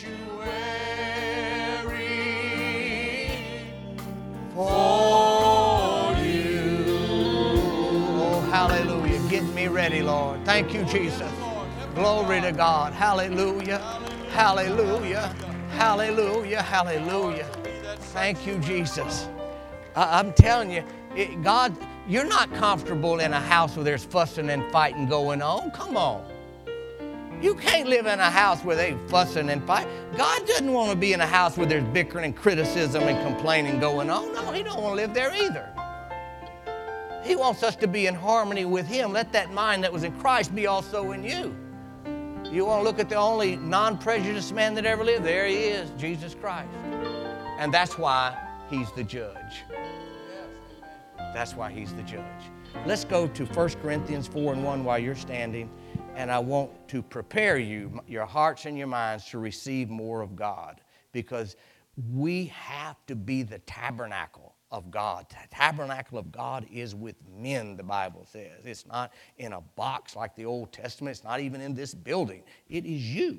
for you. Oh, hallelujah. Get me ready, Lord. Thank you, Jesus. Glory to God. Hallelujah. Hallelujah. Hallelujah. Hallelujah. Thank you, Jesus. I'm telling you, God, you're not comfortable in a house where there's fussing and fighting going on. Come on. You can't live in a house where they fussing and fight. God doesn't want to be in a house where there's bickering and criticism and complaining going on. No, He don't want to live there either. He wants us to be in harmony with Him. Let that mind that was in Christ be also in you. You want to look at the only non-prejudiced man that ever lived? There He is, Jesus Christ. And that's why He's the judge. That's why He's the judge. Let's go to 1 Corinthians 4:1 while you're standing. And I want to prepare you, your hearts and your minds, to receive more of God. Because we have to be the tabernacle of God. The tabernacle of God is with men, the Bible says. It's not in a box like the Old Testament. It's not even in this building. It is you.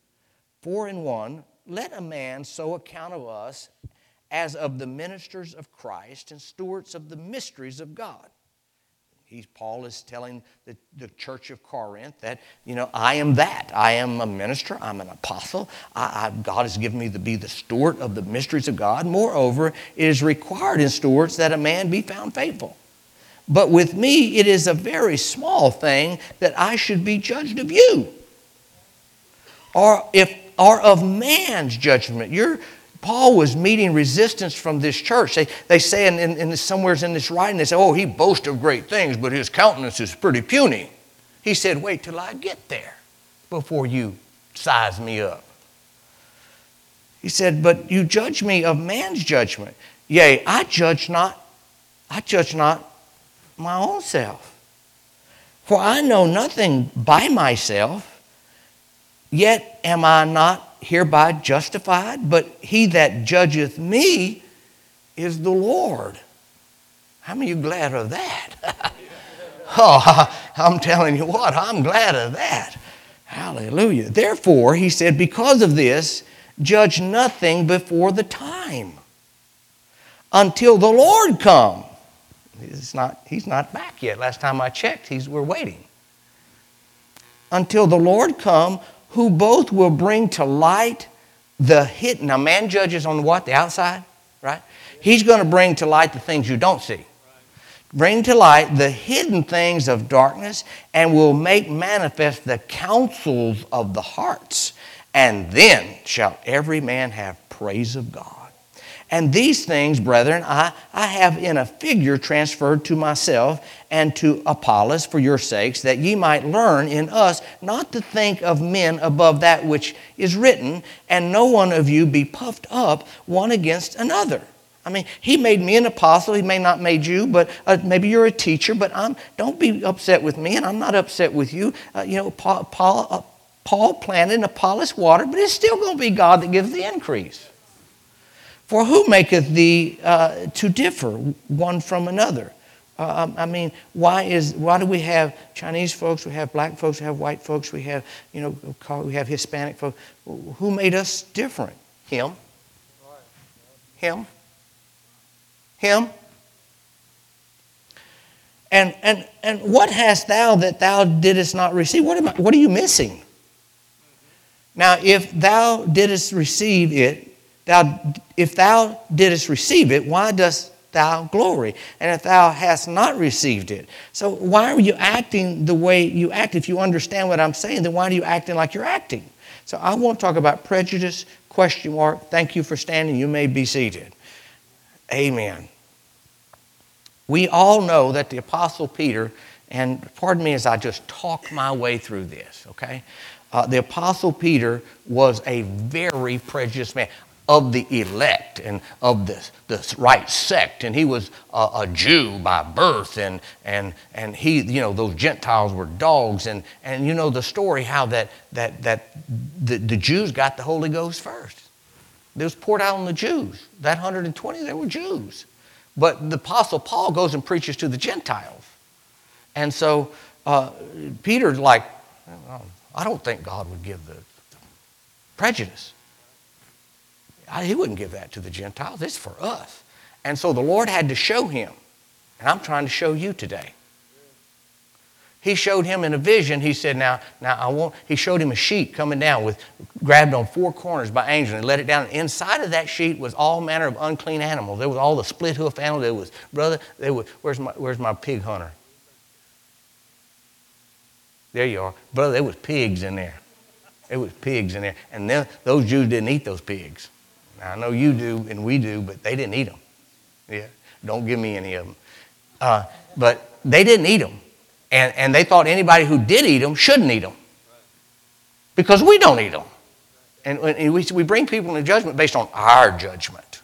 4:1, let a man so account of us as of the ministers of Christ and stewards of the mysteries of God. Paul is telling the church of Corinth that, I am that. I am a minister. I'm an apostle. God has given me to be the steward of the mysteries of God. Moreover, it is required in stewards that a man be found faithful. But with me, it is a very small thing that I should be judged of you, or of man's judgment. Paul was meeting resistance from this church. They say in somewhere in this writing, they say, oh, he boasts of great things, but his countenance is pretty puny. He said, wait till I get there before you size me up. He said, but you judge me of man's judgment. Yea, I judge not my own self. For I know nothing by myself, yet am I not hereby justified, but he that judgeth me is the Lord. How many of you glad of that? Oh, I'm telling you what, I'm glad of that. Hallelujah. Therefore, he said, because of this, judge nothing before the time, until the Lord come. He's not back yet. Last time I checked, we're waiting. Until the Lord come, who both will bring to light the hidden. Now, man judges on what? The outside, right? He's going to bring to light the things you don't see. Bring to light the hidden things of darkness, and will make manifest the counsels of the hearts. And then shall every man have praise of God. And these things, brethren, I have in a figure transferred to myself and to Apollos for your sakes, that ye might learn in us not to think of men above that which is written, and no one of you be puffed up one against another. I mean, He made me an apostle. He may not made you, but maybe you're a teacher. But don't be upset with me, and I'm not upset with you. Paul planted and Apollos watered, but it's still going to be God that gives the increase. For who maketh thee to differ one from another? Why do we have Chinese folks, we have black folks, we have white folks, we have Hispanic folks? Who made us different? Him. Him. Him. And what hast thou that thou didst not receive? What are you missing? Now, if thou didst receive it, if thou didst receive it, why dost thou glory? And if thou hast not received it. So why are you acting the way you act? If you understand what I'm saying, then why are you acting like you're acting? So I want to talk about prejudice, question mark. Thank you for standing. You may be seated. Amen. We all know that the Apostle Peter, and pardon me as I just talk my way through this, okay? The Apostle Peter was a very prejudiced man. Of the elect and of the right sect, and he was a Jew by birth, and he, those Gentiles were dogs, and the story how that the Jews got the Holy Ghost first. It was poured out on the Jews. That 120, they were Jews, but the Apostle Paul goes and preaches to the Gentiles, and so Peter's like, I don't think God would give the prejudice. He wouldn't give that to the Gentiles. It's for us. And so the Lord had to show him. And I'm trying to show you today. He showed him in a vision. He said, he showed him a sheet coming down grabbed on 4 corners by angels and let it down. And inside of that sheet was all manner of unclean animals. There was all the split hoof animals. Where's my pig hunter? There you are. Brother, there was pigs in there. There was pigs in there. And those Jews didn't eat those pigs. Now, I know you do and we do, but they didn't eat them. Yeah, don't give me any of them. But they didn't eat them. And they thought anybody who did eat them shouldn't eat them. Because we don't eat them. And we bring people into judgment based on our judgment.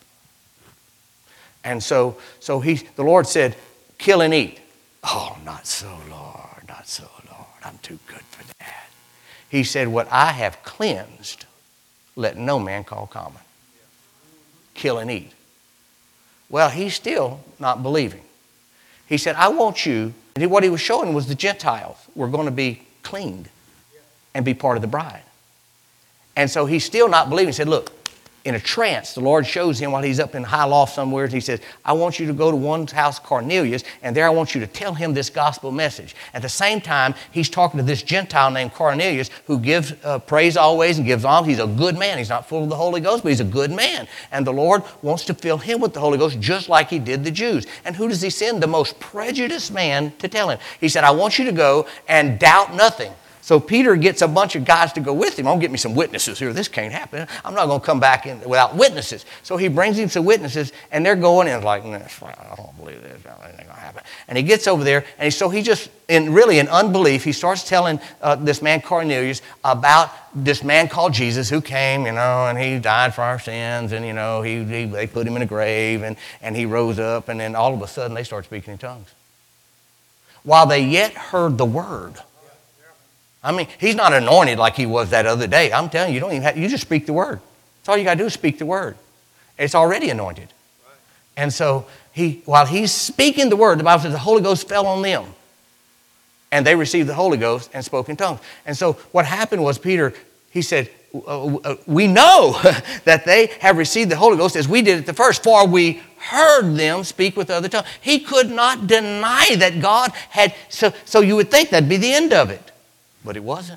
And so the Lord said, kill and eat. Oh, not so, Lord, not so, Lord. I'm too good for that. He said, what I have cleansed, let no man call common. Kill and eat. Well, he's still not believing. He said, I want you. And what he was showing was the Gentiles were going to be cleaned and be part of the bride. And so he's still not believing. He said, look, in a trance, the Lord shows him while he's up in high loft somewhere. He says, I want you to go to one house, Cornelius, and there I want you to tell him this gospel message. At the same time, he's talking to this Gentile named Cornelius who gives praise always and gives alms. He's a good man. He's not full of the Holy Ghost, but he's a good man. And the Lord wants to fill him with the Holy Ghost just like he did the Jews. And who does he send? The most prejudiced man to tell him. He said, I want you to go and doubt nothing. So Peter gets a bunch of guys to go with him. I'm going to get me some witnesses here. This can't happen. I'm not going to come back in without witnesses. So he brings him some witnesses, and they're going in like, I don't believe this. Anything going to happen. And he gets over there, and so he just, in unbelief, he starts telling this man Cornelius about this man called Jesus who came, and he died for our sins, and, they put him in a grave, and he rose up, and then all of a sudden they start speaking in tongues. While they yet heard the word. I mean, he's not anointed like he was that other day. I'm telling you, you just speak the word. That's all you got to do is speak the word. It's already anointed. Right. And so while he's speaking the word, the Bible says the Holy Ghost fell on them. And they received the Holy Ghost and spoke in tongues. And so what happened was he said, we know that they have received the Holy Ghost as we did at the first, for we heard them speak with other tongues. He could not deny that God had, so you would think that'd be the end of it. But it wasn't.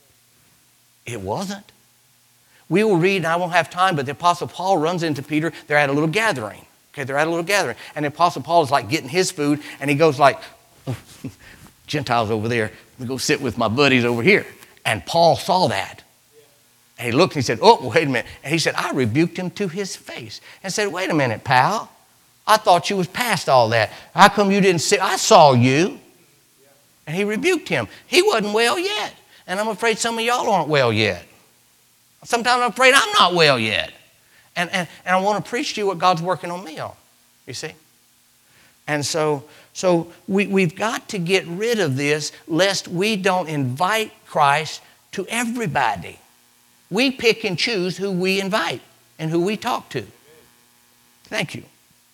It wasn't. We will read, and I won't have time, but the Apostle Paul runs into Peter. They're at a little gathering. Okay, they're at a little gathering. And the Apostle Paul is like getting his food, and he goes like, Gentiles over there, let me go sit with my buddies over here. And Paul saw that. And he looked and he said, oh, wait a minute. And he said, I rebuked him to his face and said, wait a minute, pal. I thought you was past all that. How come you didn't sit? I saw you. And he rebuked him. He wasn't well yet. And I'm afraid some of y'all aren't well yet. Sometimes I'm afraid I'm not well yet. And I want to preach to you what God's working on me on. You see? And so we've got to get rid of this lest we don't invite Christ to everybody. We pick and choose who we invite and who we talk to. Thank you.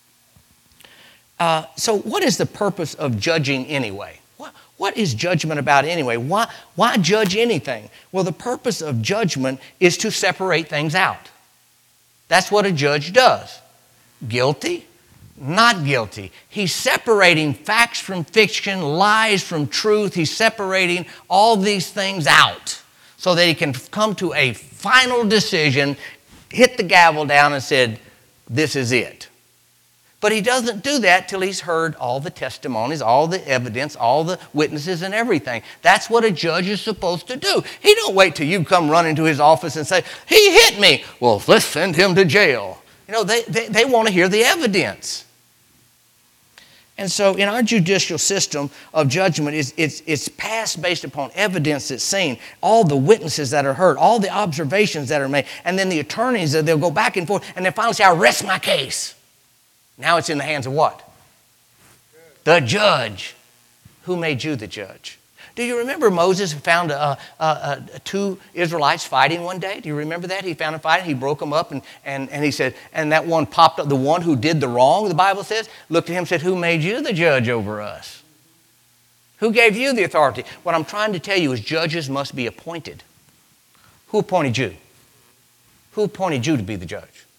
So what is the purpose of judging anyway? What is judgment about anyway? Why judge anything? Well, the purpose of judgment is to separate things out. That's what a judge does. Guilty, not guilty. He's separating facts from fiction, lies from truth. He's separating all these things out so that he can come to a final decision, hit the gavel down and said, this is it. But he doesn't do that till he's heard all the testimonies, all the evidence, all the witnesses and everything. That's what a judge is supposed to do. He don't wait till you come running to his office and say, he hit me. Well, let's send him to jail. They want to hear the evidence. And so in our judicial system of judgment, it's passed based upon evidence that's seen, all the witnesses that are heard, all the observations that are made, and then the attorneys, they'll go back and forth, and they finally say, I rest my case. Now it's in the hands of what? The judge. Who made you the judge? Do you remember Moses found two Israelites fighting one day? Do you remember that? He found them fighting. He broke them up and he said, and that one popped up, the one who did the wrong, the Bible says, looked at him and said, who made you the judge over us? Who gave you the authority? What I'm trying to tell you is judges must be appointed. Who appointed you? Who appointed you to be the judge?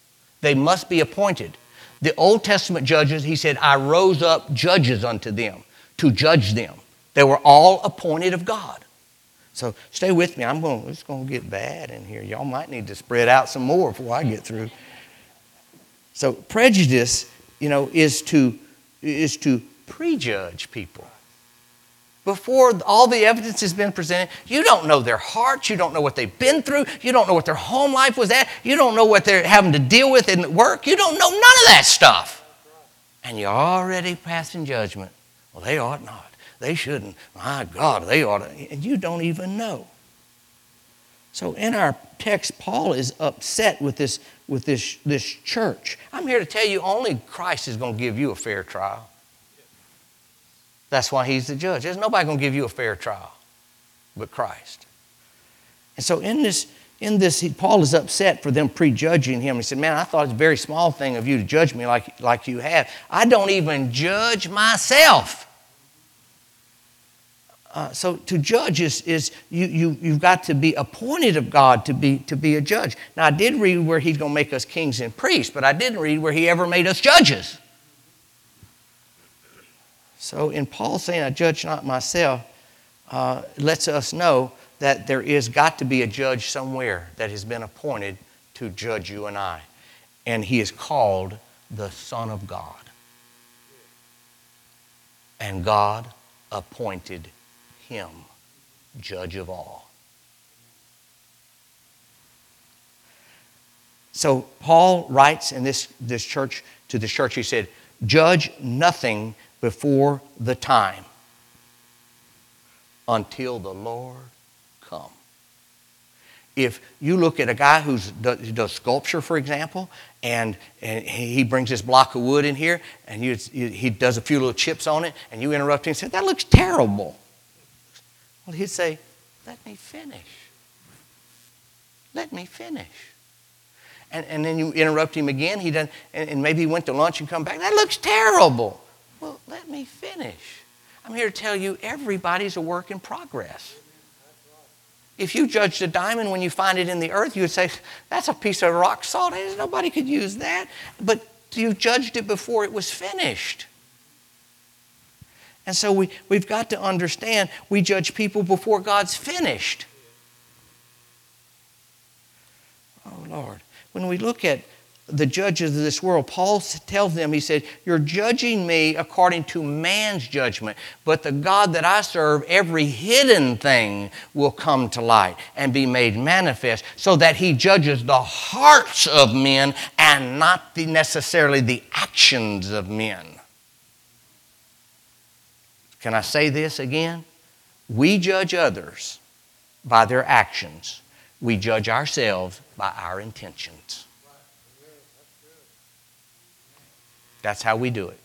They must be appointed. The Old Testament judges, he said, I rose up judges unto them to judge them. They were all appointed of God. So stay with me. It's going to get bad in here. Y'all might need to spread out some more before I get through. So prejudice, is to prejudge people. Before all the evidence has been presented, you don't know their hearts. You don't know what they've been through. You don't know what their home life was at. You don't know what they're having to deal with in work. You don't know none of that stuff. And you're already passing judgment. Well, they ought not. They shouldn't. My God, they ought to. And you don't even know. So in our text, Paul is upset with this church. I'm here to tell you, only Christ is going to give you a fair trial. That's why he's the judge. There's nobody going to give you a fair trial but Christ. And so in this, Paul is upset for them prejudging him. He said, man, I thought it's a very small thing of you to judge me like you have. I don't even judge myself. So to judge is you've got to be appointed of God to be a judge. Now I did read where he's going to make us kings and priests, but I didn't read where he ever made us judges. So in Paul saying, I judge not myself, lets us know that there is got to be a judge somewhere that has been appointed to judge you and I. And he is called the Son of God. And God appointed him judge of all. So Paul writes in this church, to this church, he said, judge nothing before the time until the Lord come. If you look at a guy who does sculpture, for example, and he brings this block of wood in here, and he does a few little chips on it, and you interrupt him and say, that looks terrible. Well, he'd say, let me finish. Let me finish. And then you interrupt him again, and maybe he went to lunch and come back, that looks terrible. Well, let me finish. I'm here to tell you, everybody's a work in progress. If you judged a diamond when you find it in the earth, you would say, that's a piece of rock salt. Nobody could use that. But you judged it before it was finished. And so we've got to understand, we judge people before God's finished. Oh, Lord. When we look at the judges of this world, Paul tells them, he said, you're judging me according to man's judgment, but the God that I serve, every hidden thing will come to light and be made manifest, so that he judges the hearts of men and not necessarily the actions of men. Can I say this again? We judge others by their actions. We judge ourselves by our intentions. That's how we do it.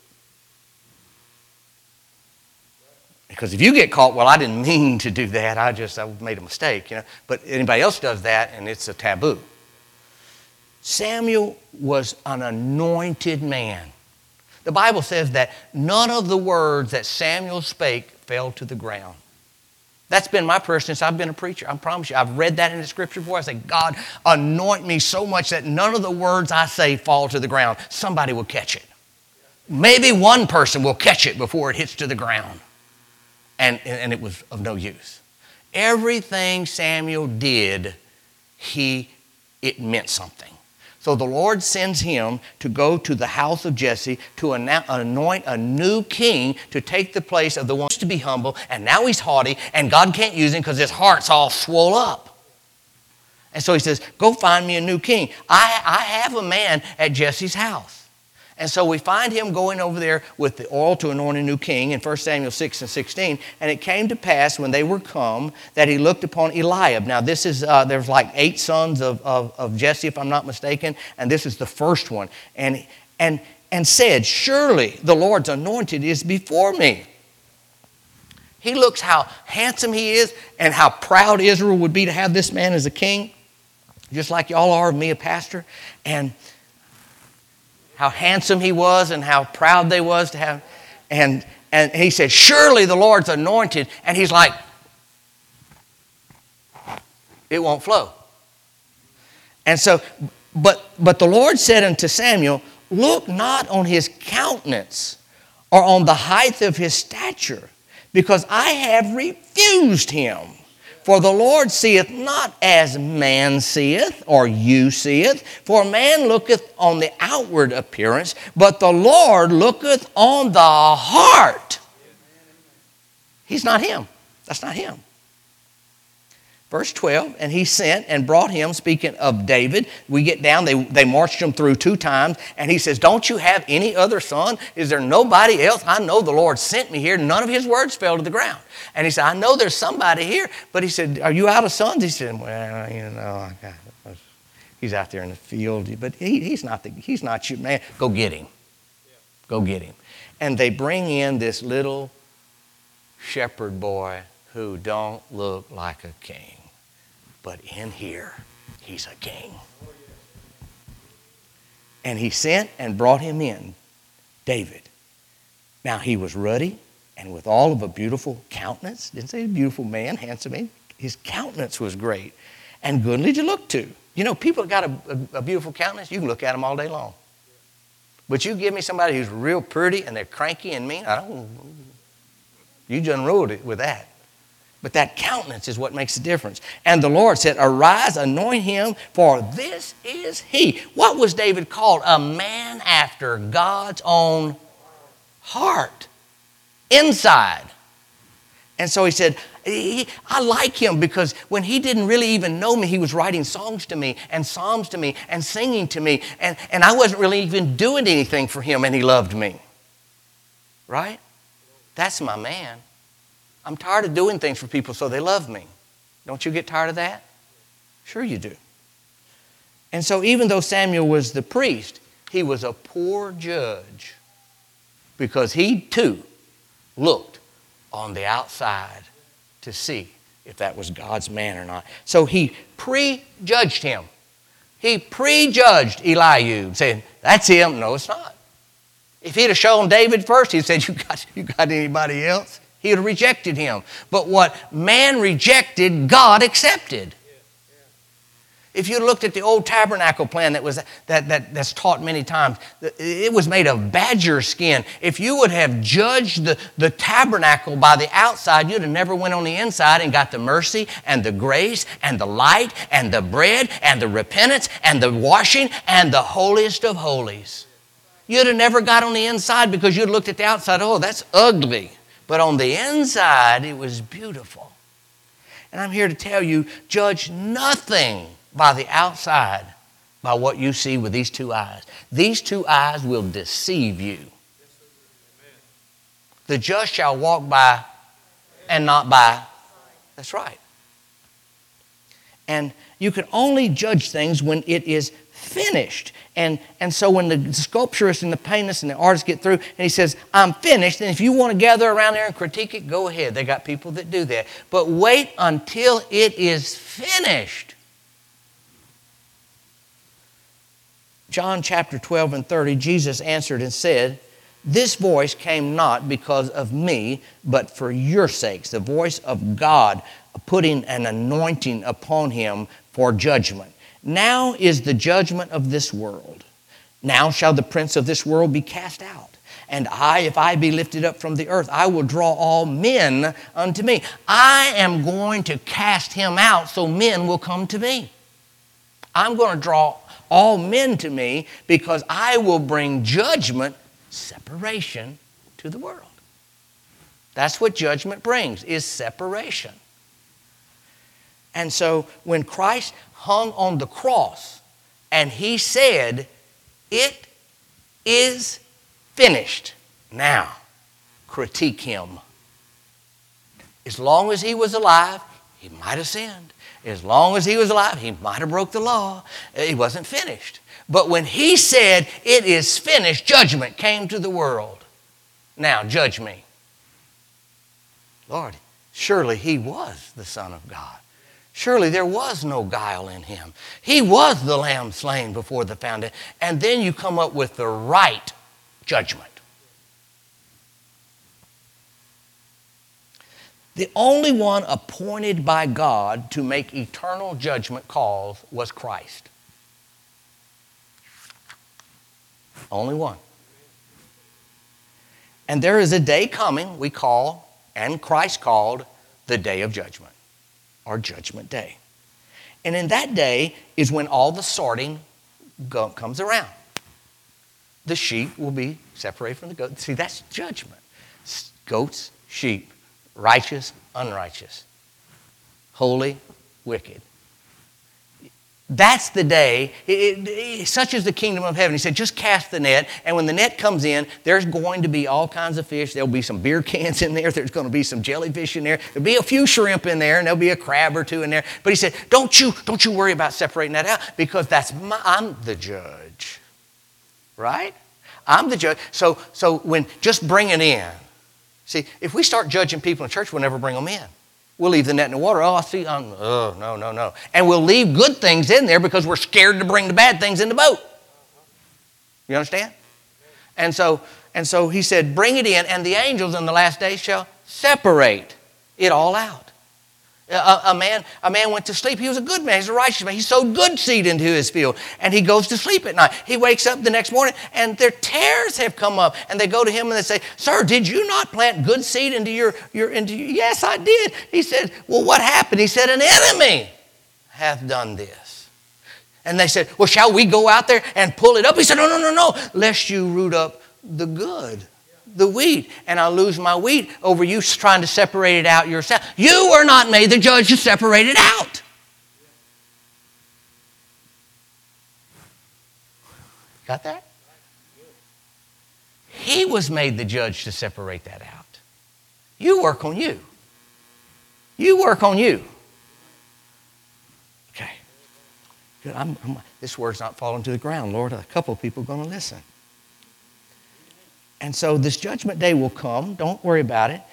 Because if you get caught, well, I didn't mean to do that. I made a mistake, But anybody else does that, and it's a taboo. Samuel was an anointed man. The Bible says that none of the words that Samuel spake fell to the ground. That's been my prayer since I've been a preacher. I promise you, I've read that in the scripture before. I say, God, anoint me so much that none of the words I say fall to the ground. Somebody will catch it. Maybe one person will catch it before it hits to the ground. And it was of no use. Everything Samuel did, it meant something. So the Lord sends him to go to the house of Jesse to anoint a new king to take the place of the one who used to be humble, and now he's haughty, and God can't use him because his heart's all swole up. And so he says, go find me a new king. I have a man at Jesse's house. And so we find him going over there with the oil to anoint a new king in 1 Samuel 6 and 16. And it came to pass when they were come that he looked upon Eliab. Now this is, there's like 8 sons of Jesse, if I'm not mistaken. And this is the first one. And said, surely the Lord's anointed is before me. He looks how handsome he is and how proud Israel would be to have this man as a king. Just like y'all are of me, a pastor. And how handsome he was and how proud they was to have. And he said, surely the Lord's anointed. And he's like, it won't flow. And so But the Lord said unto Samuel, look not on his countenance or on the height of his stature, because I have refused him. For the Lord seeth not as man seeth, or you seeth. For man looketh on the outward appearance, but the Lord looketh on the heart. He's not him. That's not him. Verse 12, and he sent and brought him, speaking of David. We get down, they marched him through 2 times, and he says, don't you have any other son? Is there nobody else? I know the Lord sent me here. None of his words fell to the ground. And he said, I know there's somebody here. But he said, are you out of sons? He said, well, he's out there in the field. But he's not you, man. Go get him. Go get him. And they bring in this little shepherd boy who don't look like a king. But in here, he's a king. And he sent and brought him in, David. Now he was ruddy and with all of a beautiful countenance. Didn't say a beautiful man, handsome man. His countenance was great and goodly to look to. You know, people that got a beautiful countenance, you can look at them all day long. But you give me somebody who's real pretty and they're cranky and mean, you done ruled it with that. But that countenance is what makes the difference. And the Lord said, arise, anoint him, for this is he. What was David called? A man after God's own heart. Inside. And so he said, I like him because when he didn't really even know me, he was writing songs to me and psalms to me and singing to me. And I wasn't really even doing anything for him, and he loved me. Right? That's my man. I'm tired of doing things for people so they love me. Don't you get tired of that? Sure you do. And so even though Samuel was the priest, he was a poor judge because he too looked on the outside to see if that was God's man or not. So he prejudged him. He prejudged Eliab, saying, that's him. No, it's not. If he'd have shown David first, he'd said, you got anybody else? He would have rejected him. But what man rejected, God accepted. If you looked at the old tabernacle plan that's taught many times, it was made of badger skin. If you would have judged the tabernacle by the outside, you'd have never went on the inside and got the mercy and the grace and the light and the bread and the repentance and the washing and the holiest of holies. You'd have never got on the inside because you'd looked at the outside, oh, that's ugly. But on the inside, it was beautiful. And I'm here to tell you, judge nothing by the outside, by what you see with these 2 eyes. These 2 eyes will deceive you. The just shall walk by and not by. That's right. And you can only judge things when it is finished. And so when the sculpturist and the paintist and the artist get through and he says, I'm finished, and if you want to gather around there and critique it, go ahead. They got people that do that. But wait until it is finished. John chapter 12 and 30, Jesus answered and said, this voice came not because of me, but for your sakes. The voice of God putting an anointing upon him for judgment. Now is the judgment of this world. Now shall the prince of this world be cast out. And I, if I be lifted up from the earth, I will draw all men unto me. I am going to cast him out so men will come to me. I'm going to draw all men to me because I will bring judgment, separation to the world. That's what judgment brings, is separation. And so when Christ hung on the cross and he said, it is finished. Now, critique him. As long as he was alive, he might have sinned. As long as he was alive, he might have broke the law. He wasn't finished. But when he said, it is finished, judgment came to the world. Now, judge me. Lord, surely he was the Son of God. Surely there was no guile in him. He was the lamb slain before the foundation. And then you come up with the right judgment. The only one appointed by God to make eternal judgment calls was Christ. Only one. And there is a day coming we call, and Christ called, the day of judgment, or judgment day. And in that day is when all the sorting comes around. The sheep will be separated from the goats. See, that's judgment. Goats, sheep, righteous, unrighteous, holy, wicked. That's the day. Such is the kingdom of heaven. He said, just cast the net, and when the net comes in, there's going to be all kinds of fish. There'll be some beer cans in there. There's going to be some jellyfish in there. There'll be a few shrimp in there, and there'll be a crab or two in there. But he said, don't you worry about separating that out, because I'm the judge. Right? I'm the judge. So when just bring it in. See, if we start judging people in church, we'll never bring them in. We'll leave the net in the water. Oh, see, no. And we'll leave good things in there because we're scared to bring the bad things in the boat. You understand? And so he said, bring it in, and the angels in the last days shall separate it all out. A man went to sleep. He was a good man. He's a righteous man. He sowed good seed into his field. And he goes to sleep at night. He wakes up the next morning, and their tares have come up. And they go to him and they say, sir, did you not plant good seed into your Yes, I did. He said, well, what happened? He said, an enemy hath done this. And they said, well, shall we go out there and pull it up? He said, no, lest you root up the good, the wheat, and I'll lose my wheat over you trying to separate it out yourself. You were not made the judge to separate it out. Got that? He was made the judge to separate that out. You work on you. You work on you. Okay. Good. This word's not falling to the ground, Lord. A couple of people are going to listen. And so this judgment day will come. Don't worry about it.